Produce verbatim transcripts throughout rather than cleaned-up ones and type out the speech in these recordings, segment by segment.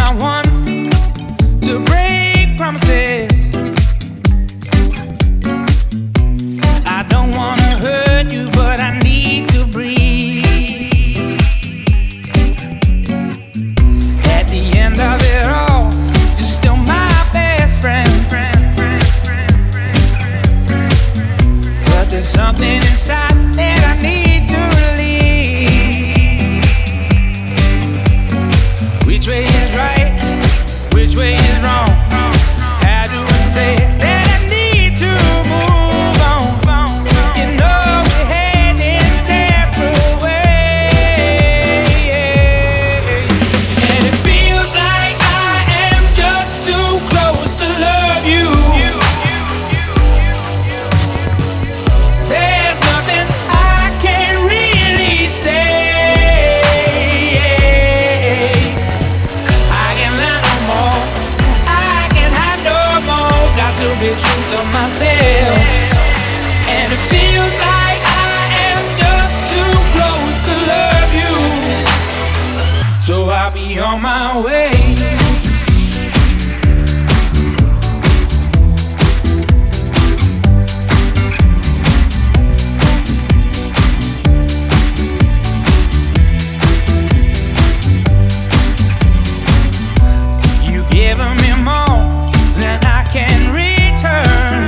not one to break promises. I don't wanna hurt you, but I need to breathe. At the end of it all, you're still my best friend. But there's something inside that I need to release. Which way is right? Which way is wrong? How do I say that I need to move on? You know we're heading separate ways, and it feels like I am just too close to love you. There's nothing I can really say. I can lie no more, I can hide no more. Got to be true to myself, and it feels like I am just too close to love you. So I'll be on my way. You giving me more than I can return.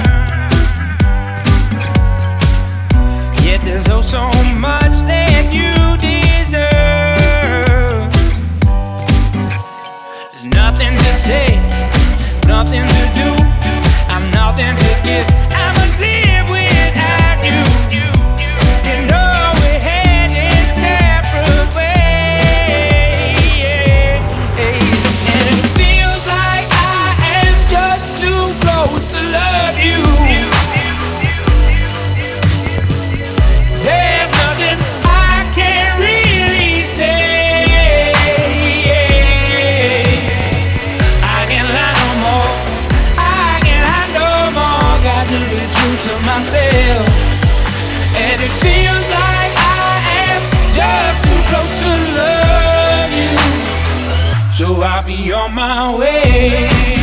Yet there's oh so much that you deserve. There's nothing to say, nothing to do. I'm nothing to give. I must live without you. You know we're heading separate ways, and it feels like I am just too close to love you. There's nothing I can really say. I can lie no more, I can hide no more. Got to be true to myself, and it feels like I am just too close to love you. So I'll be on my way.